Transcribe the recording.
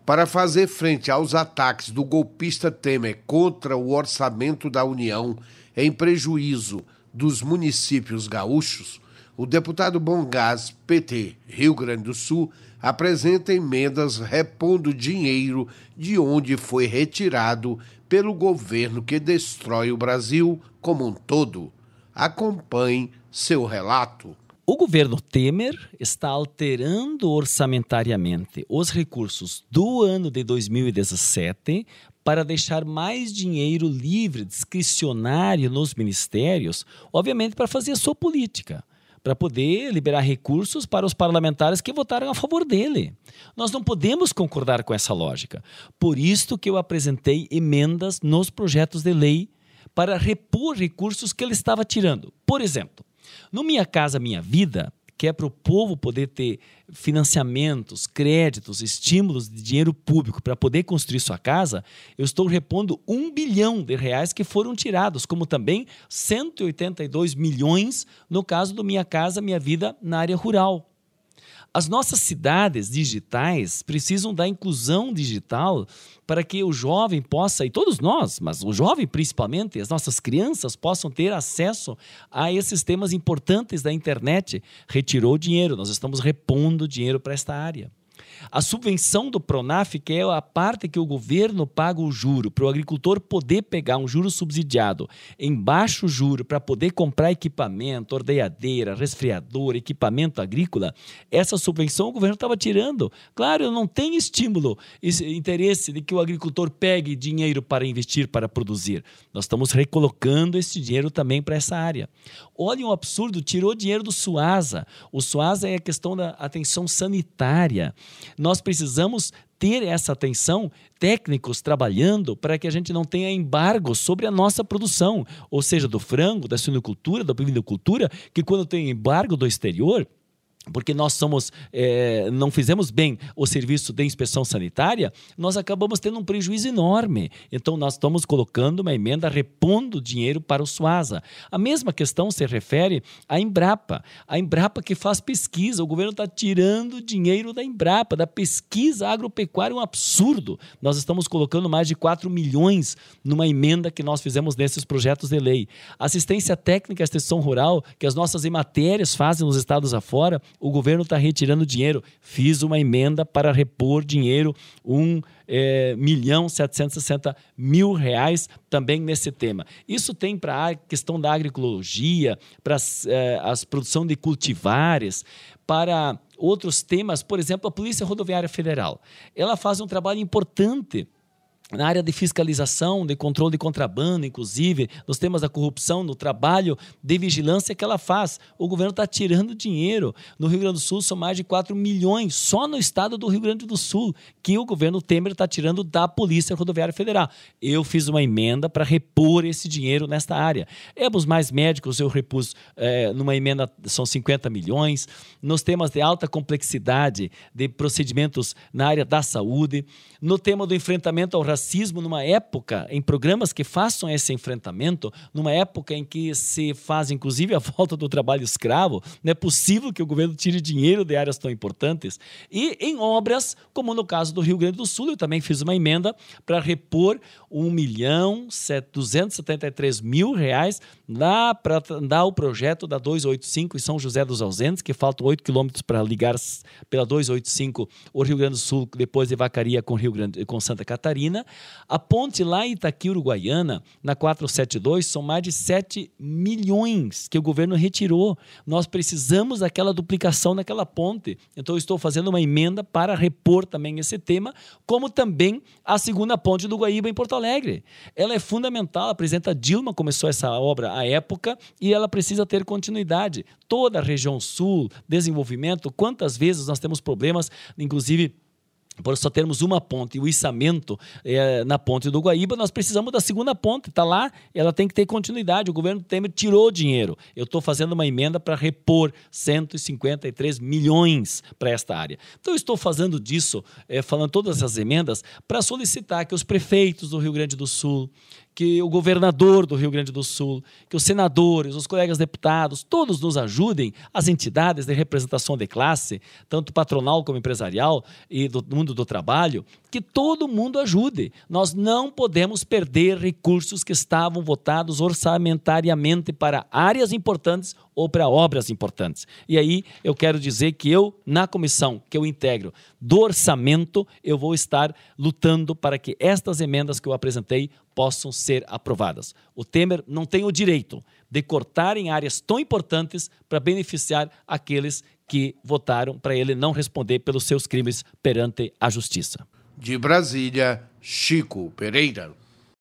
Para fazer frente aos ataques do golpista Temer contra o orçamento da União em prejuízo dos municípios gaúchos, o deputado Bom Gás, PT, Rio Grande do Sul, apresenta emendas repondo dinheiro de onde foi retirado pelo governo que destrói o Brasil como um todo. Acompanhe seu relato. O governo Temer está alterando orçamentariamente os recursos do ano de 2017 para deixar mais dinheiro livre, discricionário nos ministérios, obviamente para fazer a sua política, para poder liberar recursos para os parlamentares que votaram a favor dele. Nós não podemos concordar com essa lógica. Por isso que eu apresentei emendas nos projetos de lei para repor recursos que ele estava tirando. Por exemplo, no Minha Casa Minha Vida, que é para o povo poder ter financiamentos, créditos, estímulos de dinheiro público para poder construir sua casa, eu estou repondo R$1 bilhão que foram tirados, como também 182 milhões no caso do Minha Casa Minha Vida na área rural. As nossas cidades digitais precisam da inclusão digital para que o jovem possa, e todos nós, mas o jovem principalmente, as nossas crianças possam ter acesso a esses temas importantes da internet. Retirou dinheiro, nós estamos repondo dinheiro para esta área. A subvenção do Pronaf, que é a parte que o governo paga o juro, para o agricultor poder pegar um juro subsidiado em baixo juro para poder comprar equipamento, ordeadeira, resfriador, equipamento agrícola, essa subvenção o governo estava tirando. Claro, não tem estímulo, interesse de que o agricultor pegue dinheiro para investir, para produzir. Nós estamos recolocando esse dinheiro também para essa área. Olha um absurdo, tirou dinheiro do SUASA. O SUASA é a questão da atenção sanitária. Nós precisamos ter essa atenção, técnicos trabalhando para que a gente não tenha embargo sobre a nossa produção, ou seja, do frango, da suinocultura, da bovinocultura, que quando tem embargo do exterior, porque nós não fizemos bem o serviço de inspeção sanitária, nós acabamos tendo um prejuízo enorme. Então, nós estamos colocando uma emenda repondo dinheiro para o SUASA. A mesma questão se refere à Embrapa. A Embrapa que faz pesquisa, o governo está tirando dinheiro da Embrapa, da pesquisa agropecuária, um absurdo. Nós estamos colocando mais de 4 milhões numa emenda que nós fizemos nesses projetos de lei. Assistência técnica à extensão rural, que as nossas ematérias fazem nos estados afora, o governo está retirando dinheiro. Fiz uma emenda para repor dinheiro, R$1.760.000 também nesse tema. Isso tem para a questão da agroecologia, para a produção de cultivares, para outros temas. Por exemplo, a Polícia Rodoviária Federal. Ela faz um trabalho importante na área de fiscalização, de controle de contrabando, inclusive, nos temas da corrupção, no trabalho de vigilância que ela faz. O governo está tirando dinheiro. No Rio Grande do Sul, são mais de 4 milhões, só no estado do Rio Grande do Sul, que o governo Temer está tirando da Polícia Rodoviária Federal. Eu fiz uma emenda para repor esse dinheiro nesta área. Os mais médicos, eu repus numa emenda, são 50 milhões. Nos temas de alta complexidade, de procedimentos na área da saúde. No tema do enfrentamento ao racismo, numa época, em programas que façam esse enfrentamento, numa época em que se faz, inclusive, a volta do trabalho escravo, não é possível que o governo tire dinheiro de áreas tão importantes. E em obras, como no caso do Rio Grande do Sul, eu também fiz uma emenda para repor R$1.273.000 para dar o projeto da 285 em São José dos Ausentes, que faltam 8 quilômetros para ligar pela 285 o Rio Grande do Sul, depois de Vacaria com Santa Catarina. A ponte lá em Itaqui, Uruguaiana, na 472, são mais de 7 milhões que o governo retirou. Nós precisamos daquela duplicação naquela ponte. Então, eu estou fazendo uma emenda para repor também esse tema, como também a segunda ponte do Guaíba em Porto Alegre. Ela é fundamental. A presidenta Dilma começou essa obra à época e ela precisa ter continuidade. Toda a região sul, desenvolvimento, quantas vezes nós temos problemas, inclusive por só termos uma ponte e o içamento na ponte do Guaíba, nós precisamos da segunda ponte, está lá, ela tem que ter continuidade. O governo Temer tirou dinheiro. Eu estou fazendo uma emenda para repor 153 milhões para esta área. Então, eu estou fazendo disso, falando todas essas emendas, para solicitar que os prefeitos do Rio Grande do Sul, que o governador do Rio Grande do Sul, que os senadores, os colegas deputados, todos nos ajudem, as entidades de representação de classe, tanto patronal como empresarial e do mundo do trabalho, que todo mundo ajude. Nós não podemos perder recursos que estavam votados orçamentariamente para áreas importantes ou para obras importantes. E aí eu quero dizer que eu, na comissão que eu integro do orçamento, eu vou estar lutando para que estas emendas que eu apresentei possam ser aprovadas. O Temer não tem o direito de cortar em áreas tão importantes para beneficiar aqueles que votaram para ele não responder pelos seus crimes perante a justiça. De Brasília, Chico Pereira.